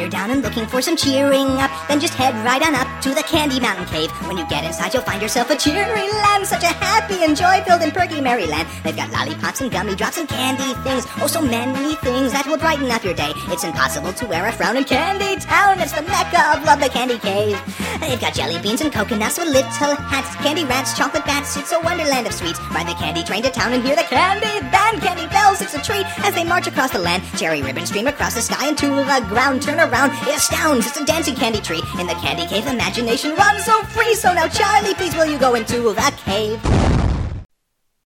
you're down and looking for some cheering up, then just head right on up to the Candy Mountain Cave. When you get inside, you'll find yourself a cheery land, such a happy and joy-filled and perky Maryland. They've got lollipops and gummy drops and candy things, oh so many things that will brighten up your day. It's impossible to wear a frown in Candy Town. It's the mecca of love, the Candy Cave. They've got jelly beans and coconuts with little hats, candy rats, chocolate bats. It's a wonderland of sweets. Ride the candy train to town and hear the candy band. Candy bells, it's a treat as they march across the land. Cherry ribbons stream across the sky and to the ground. Turn around, it astounds, it's a dancing candy tree. In the Candy Cave, imagination runs so free. So now, Charlie, please will you go into the cave?